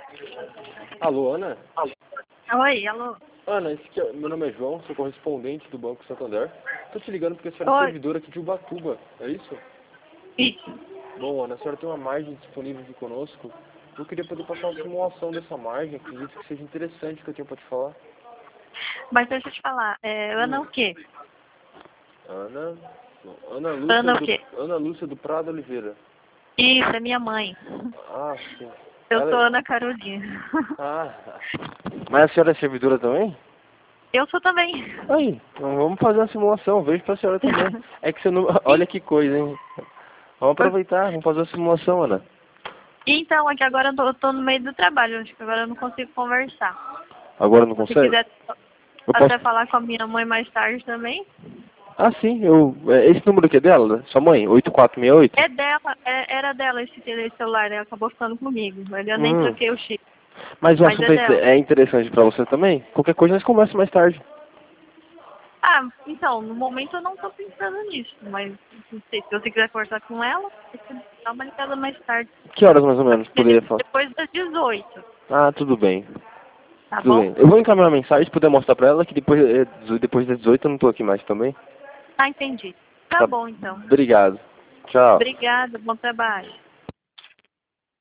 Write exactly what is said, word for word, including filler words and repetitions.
Alô, Ana? Oi, alô. Ana, esse aqui é, meu nome é João, sou correspondente do Banco Santander. Tô te ligando porque a senhora é Oi. servidora aqui de Ubatuba, é isso? Isso. Bom, Ana, a senhora tem uma margem disponível aqui conosco. Eu queria poder passar uma simulação dessa margem, acredito que seja interessante o que eu tenho pra te falar. Mas deixa eu te falar, é, Ana o quê? Ana... Ana Lúcia, Ana o do, quê? Ana Lúcia do Prado Oliveira. Isso, é minha mãe. Ah, sim. Eu Ela sou é... Ana Carolina. Ah, mas a senhora é servidora também? Eu sou também. Aí, então vamos fazer uma simulação, vejo pra senhora também. É que você não... Olha que coisa, hein? Vamos aproveitar, vamos fazer uma simulação, Ana. Então, é que agora eu tô, eu tô no meio do trabalho, acho que agora eu não consigo conversar. Agora não Se você consegue? quiser Eu até posso... falar com a minha mãe mais tarde também. Ah, sim, eu... é, esse número aqui é dela, né? Sua mãe? oito quatro seis oito? É dela, é- era dela esse tele- celular, ela acabou ficando comigo. Mas eu nem Hum. troquei o chip. Mas o Mas é assunto é inte- dela. é interessante pra você também? Qualquer coisa nós conversamos mais tarde. Ah, então, no momento eu não tô pensando nisso, mas não sei, se você quiser conversar com ela, você dá uma ligada mais tarde. Que horas mais ou menos poderia falar? Depois das dezoito, Ah, tudo bem. tá Tudo bom? bem. Eu vou encaminhar uma mensagem se puder mostrar pra ela que depois, é, dezo- depois das dezoito eu não tô aqui mais também. Ah, entendi. Tá Tá. bom, então. Obrigado. Tchau. Obrigada, bom trabalho.